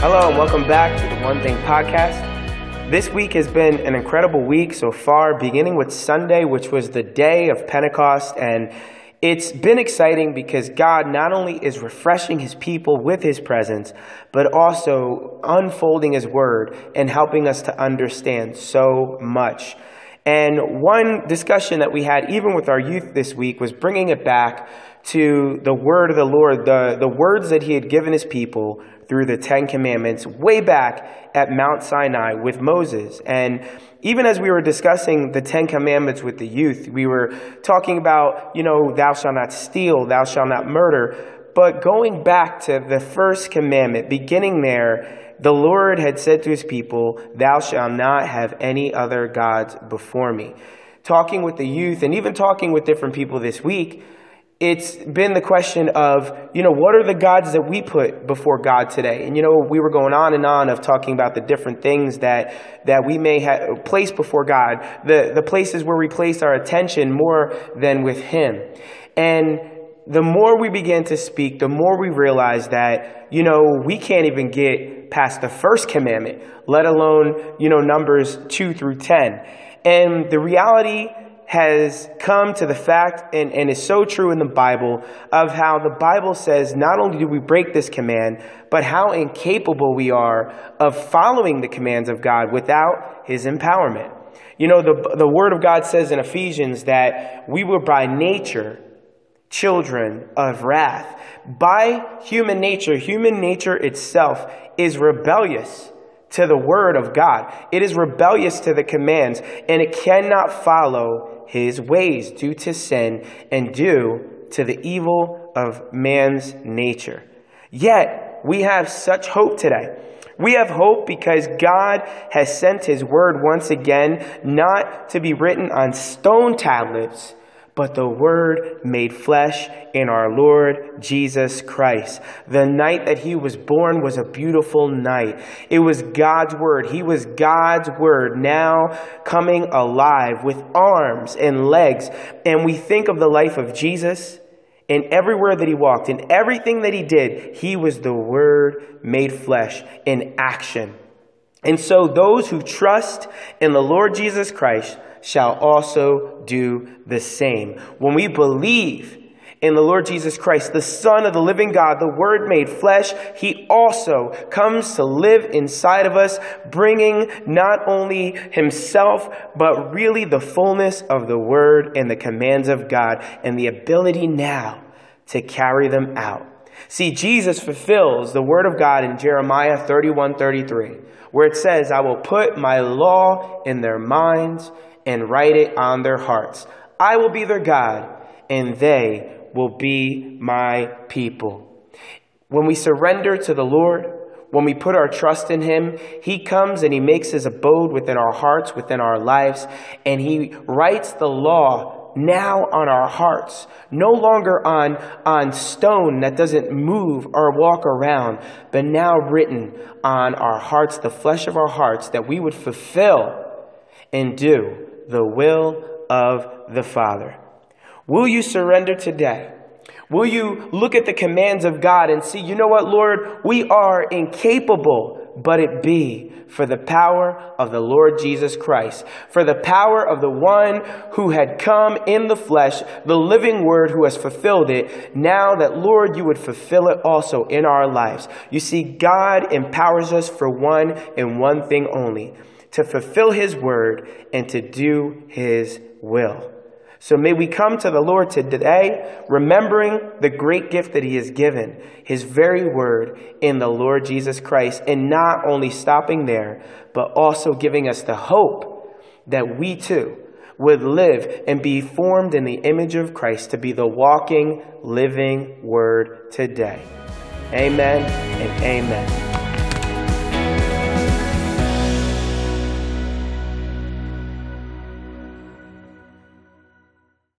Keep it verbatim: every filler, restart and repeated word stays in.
Hello and welcome back to the One Thing Podcast. This week has been an incredible week so far, beginning with Sunday, which was the day of Pentecost. And it's been exciting because God not only is refreshing his people with his presence, but also unfolding his word and helping us to understand so much. And one discussion that we had even with our youth this week was bringing it back to the word of the Lord, the, the words that he had given his people through the Ten Commandments way back at Mount Sinai with Moses. And even as we were discussing the Ten Commandments with the youth, we were talking about, you know, thou shalt not steal, thou shalt not murder. But going back to the first commandment, beginning there, the Lord had said to his people, thou shalt not have any other gods before me. Talking with the youth and even talking with different people this week, it's been the question of, you know, what are the gods that we put before God today? And, you know, we were going on and on of talking about the different things that that we may have placed before God, the, the places where we place our attention more than with him. And the more we begin to speak, the more we realize that, you know, we can't even get past the first commandment, let alone, you know, Numbers two through ten. And the reality has come to the fact, and, and is so true in the Bible, of how the Bible says not only do we break this command, but how incapable we are of following the commands of God without his empowerment. You know, the, the Word of God says in Ephesians that we were by nature children of wrath. By human nature, human nature itself is rebellious to the word of God. It is rebellious to the commands, and it cannot follow his ways due to sin and due to the evil of man's nature. Yet, we have such hope today. We have hope because God has sent his word once again, not to be written on stone tablets, but the Word made flesh in our Lord Jesus Christ. The night that he was born was a beautiful night. It was God's Word. He was God's Word now coming alive with arms and legs. And we think of the life of Jesus, and everywhere that he walked and everything that he did, he was the Word made flesh in action. And so those who trust in the Lord Jesus Christ shall also do the same. When we believe in the Lord Jesus Christ, the Son of the living God, the Word made flesh, he also comes to live inside of us, bringing not only himself, but really the fullness of the Word and the commands of God and the ability now to carry them out. See, Jesus fulfills the Word of God in Jeremiah thirty-one thirty-three, where it says, I will put my law in their minds and write it on their hearts. I will be their God, and they will be my people. When we surrender to the Lord, when we put our trust in him, he comes and he makes his abode within our hearts, within our lives, and he writes the law now on our hearts, no longer on, on stone that doesn't move or walk around, but now written on our hearts, the flesh of our hearts, that we would fulfill and do the will of the Father. Will you surrender today? Will you look at the commands of God and see, you know what, Lord, we are incapable, but it be for the power of the Lord Jesus Christ, for the power of the one who had come in the flesh, the living word who has fulfilled it, now that, Lord, you would fulfill it also in our lives. You see, God empowers us for one and one thing only, to fulfill his word and to do his will. So may we come to the Lord today, remembering the great gift that he has given, his very word in the Lord Jesus Christ, and not only stopping there, but also giving us the hope that we too would live and be formed in the image of Christ to be the walking, living word today. Amen and amen.